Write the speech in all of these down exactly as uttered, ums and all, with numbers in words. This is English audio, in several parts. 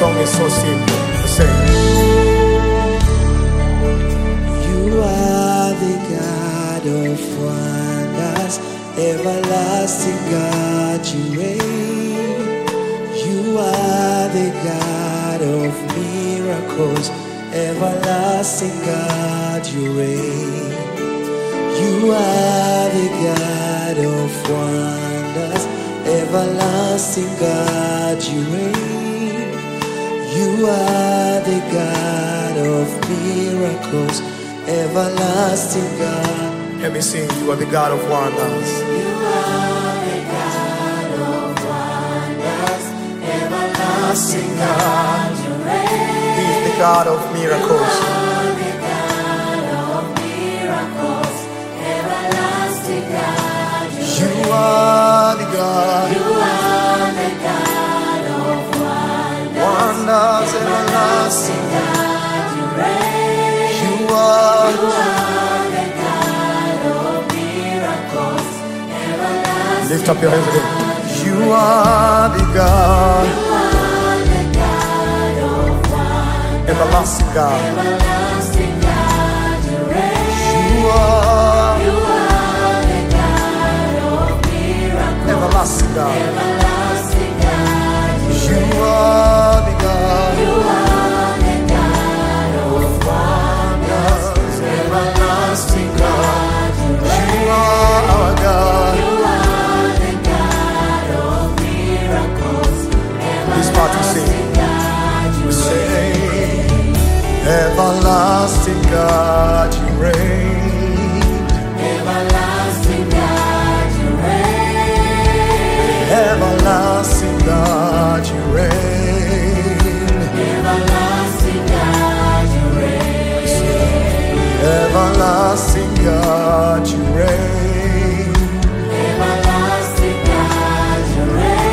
song is so simple. Say, you are the God of wonders, everlasting God, you reign. You are the God of miracles, everlasting God, you reign. You are the God of wonders, everlasting God, you reign. You are the God of miracles, everlasting God. let me sing. You are the God of wonders. You are the God of wonders, everlasting God, you reign. He is the God of miracles. You are the God of miracles, everlasting God, you You reign. are the God. You are the God of wonders, Wonders, everlasting. God, you reign. You are. You are the God of miracles, everlasting. Lift up your hands again. You are the God, You are the God of wonders, everlasting God. everlasting God, you reign. You are You are the God of miracles, everlasting God. everlasting God, you You reign. are the God. You are the God of wonders, everlasting God, you reign. You are our God. You are the God of miracles, This part we sing. everlasting God, you We reign. say, everlasting God, you reign. Everlasting God, you reign. Everlasting God, you reign. Everlasting God, you reign. Everlasting God, you reign. Everlasting God, you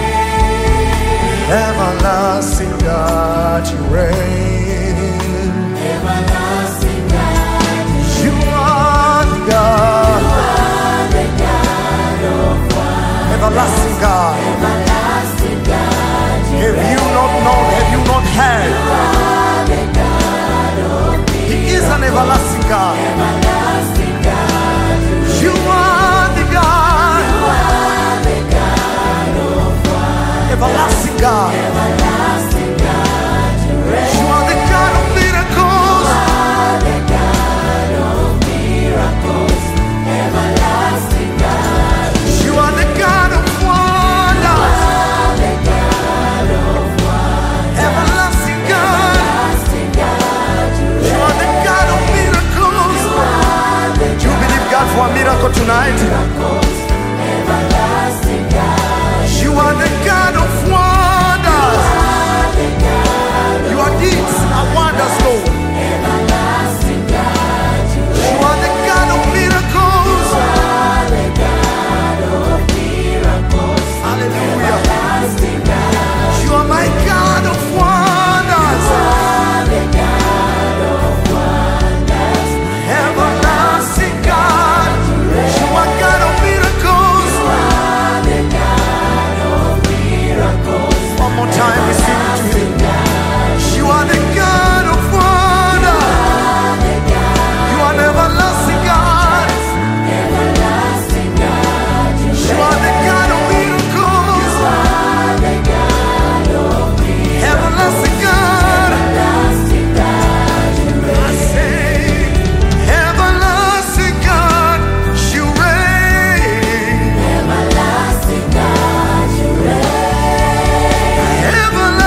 reign. Everlasting God, you reign. Everlasting God, You are the God, you are the God of wonders. everlasting God. Everlasting God, you Have you not known, have you not heard? are the God of He is an everlasting God. everlasting God, you You are the God, are the God of wonders. everlasting God. Everlasting God, you reign. You are the God of miracles. are the God of miracles, everlasting God. You are the God of wonders, are the God of wonders, everlasting God. everlasting God. You You are the God of miracles. are the Do you believe God for a miracle tonight? miracles, everlasting God. You are the God of wonders. are the God Your deeds are wonders, Lord. everlasting God. You You are the God of miracles. are the God of miracles, Hallelujah. everlasting God. You are my God of wonders, are the God of wonders, everlasting God. You are God of miracles. are the God of miracles, One more time, we sing to Him. God. You are the God of wonders. are the God, You are an everlasting God. everlasting God. You You are the God of miracles, are the God of miracles, everlasting God. everlasting God. You I say, everlasting God, you reign. everlasting God. You reign. Everlasting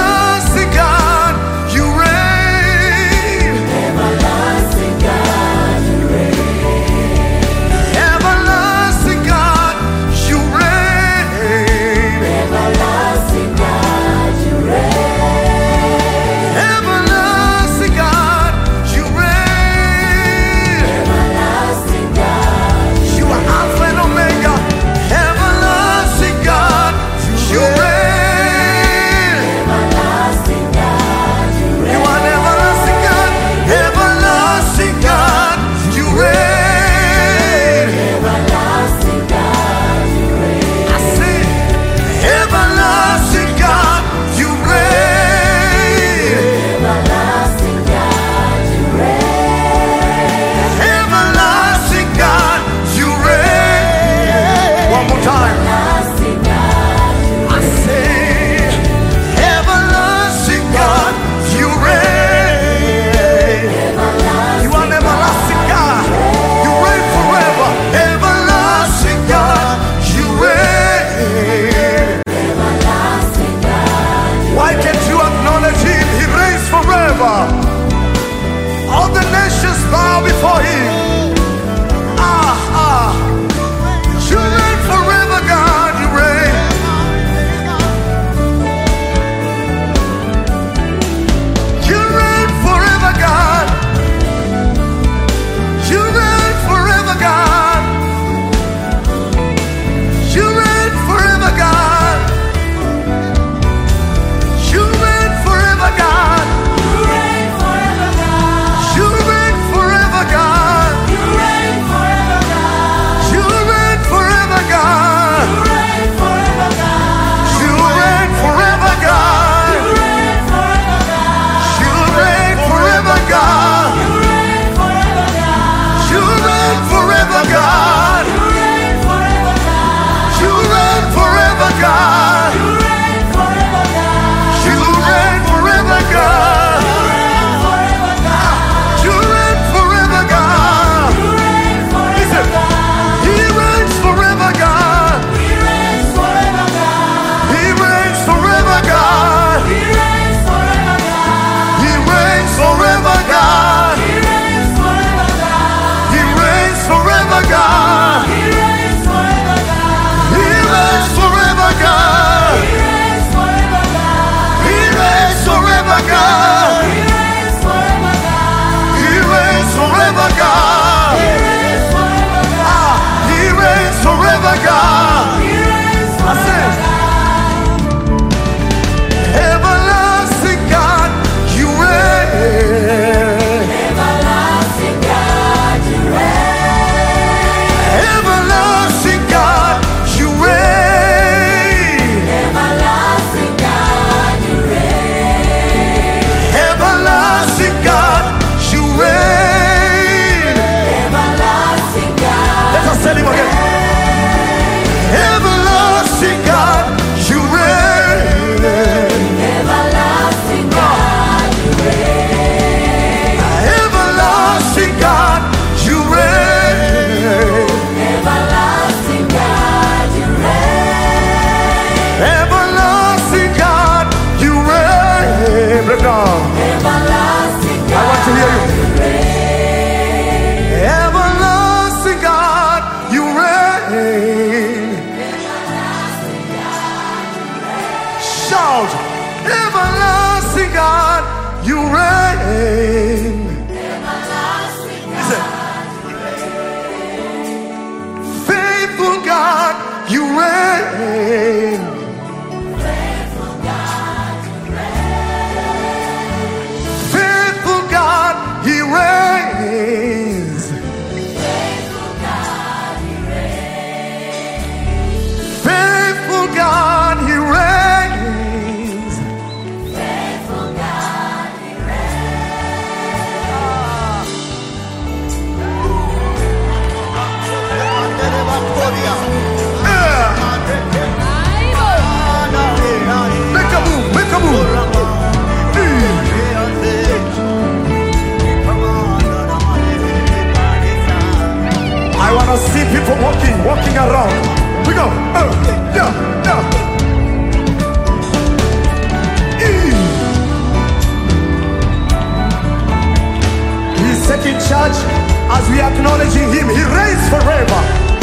As we are acknowledging him, he reigns forever.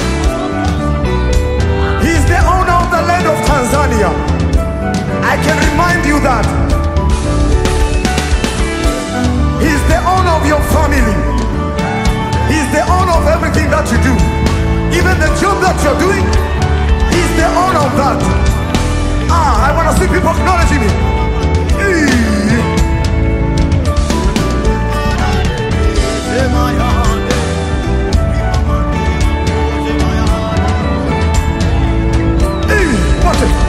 He is the owner of the land of Tanzania. I can remind you that he is the owner of your family. He is the owner of everything that you do. Even the job that you're doing, he is the owner of that. Ah, I want to see people acknowledging him. Watch it.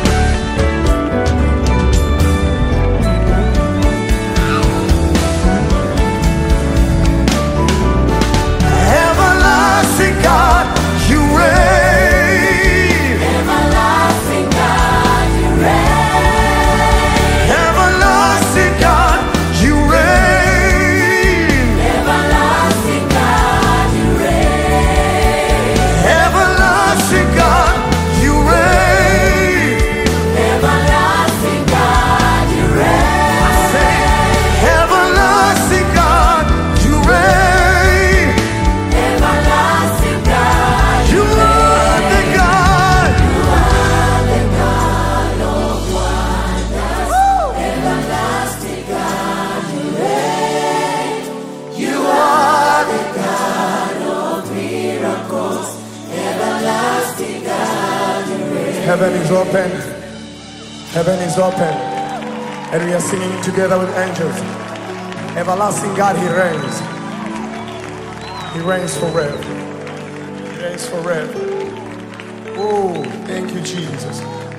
Everlasting God, you reign. Everlasting God, you reign. Everlasting God, you reign. Everlasting God, you reign. Everlasting God, you reign. Everlasting God, you reign. Say, everlasting God, you reign. Everlasting God, You are the God. you are the God of wonders. Everlasting God, you reign. You are the God of miracles. Everlasting God, you reign. Heaven is open. Heaven is open. And we are singing together with angels. Everlasting God, he reigns. He reigns forever. He reigns forever. Oh, thank you, Jesus.